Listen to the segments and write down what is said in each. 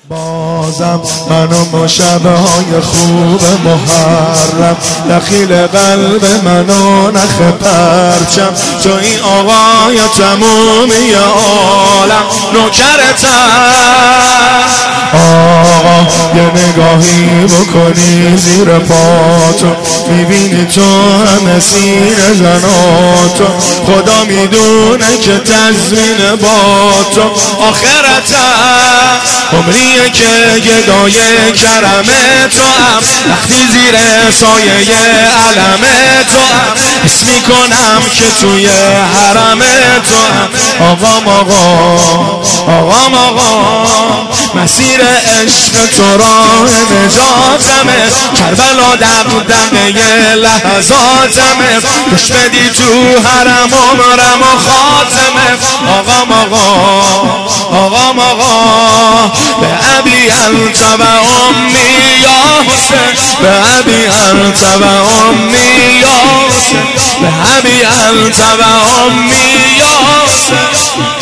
بازم منو با شبهای خوب محرم دخیل قلب منو نخ پرچم تو این آقای تمومی عالم نوکرتم آقا یه نگاهی بکنی زیر پاتو میبینی تو همه سینه زناتو خدا میدونه که تضمین با تو آخرتم عمریه که گدای کرم تو هم وقتی زیر سایه علم تو هم حس میکنم که توی حرم تو هم آقام مسیر عشق تو راه نجاتمه کربلا دغدغه لحظاتمه گوش بدی تو حرم عمرم و خاتمه آقام به ابی انت و امی یا حسین به ابی انت و امی یا حسین به ابی انت و امی یا حسین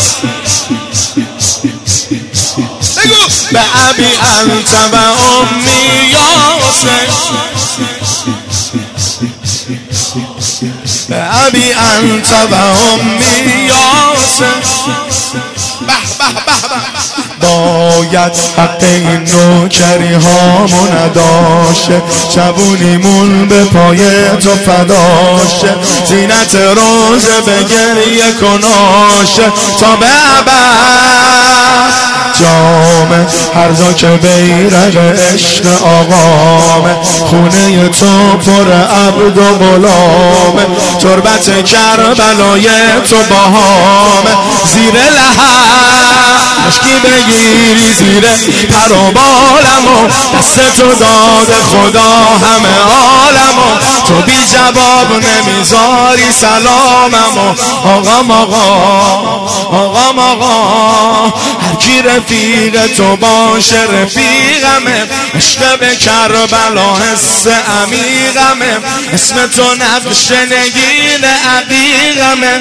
به ابی انت و امی یا حسین به ابی انت و امی یا حسین باید حق این نوکری هامو نداشه جوونیمون به پای تو فداشه زینت روزه به گریه کناشه تا به ابد جامه هر جا که بیرق عشق آقامه خونه تو پر عبد و غلامه تربت کربلای تو باهامه زیر لحد مشکی بگیری زیر پر و بالمو دست تو داده خدا همه عالمو تو بی جواب نمیذاری سلاممو آقا هر کی رفیق تو باشه رفیقمه عشق به کربلا حس عمیقمه اسم تو نقش نگین عقیقمه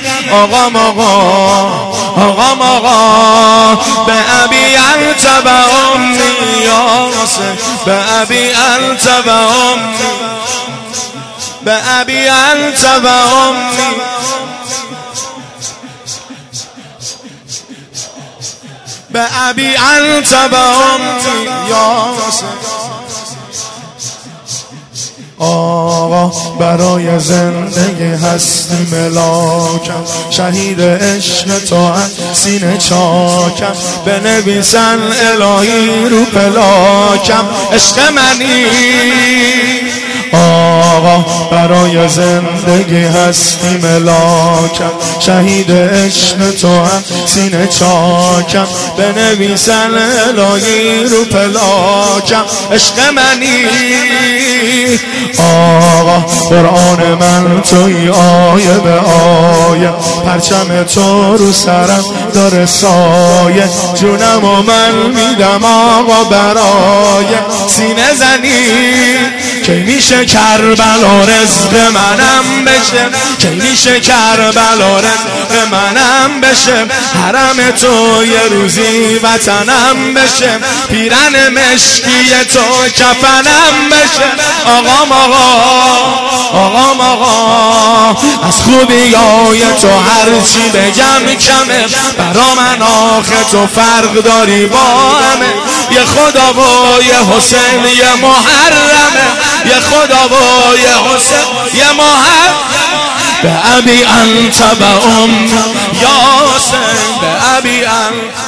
آقا به ابی انت و امی یا حسین به ابی انت و امی به ابی انت و امی به ابی انت و امی یا حسین آقا برای زندگی هستی ملاکم شهید عشق تو سینه چاکم بنویسن الهی رو پلاکم عشق منی آقا برای زندگی هستی ملاکم شهید عشق تو سینه چاکم بنویسن الهی رو پلاکم عشق منی آقا قرآن من توی آیه به آیه پرچم تو رو سرم داره سایه جونم و من میدم آقا برای سینه زنی که میشه کربلا رزق منم بشه که میشه کربلا رزق منم بشه حرم تو یه روزی وطنم بشه پیرن مشکی تو کفنم بشه آقام آقا از خوبیای تو هرچی بگم کمه برا من آخه تو فرق داری با همه یه خدا و یه حسین یه محرمه یه خدا و یه حسین یه محرم به ابی انت و امی یا حسین به ابی انت